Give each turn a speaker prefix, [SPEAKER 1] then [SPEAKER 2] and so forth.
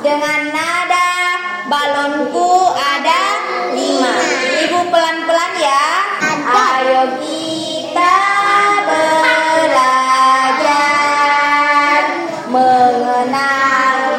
[SPEAKER 1] dengan nada balonku ada 5. Ibu pelan-pelan ya. Ayo kita belajar mengenal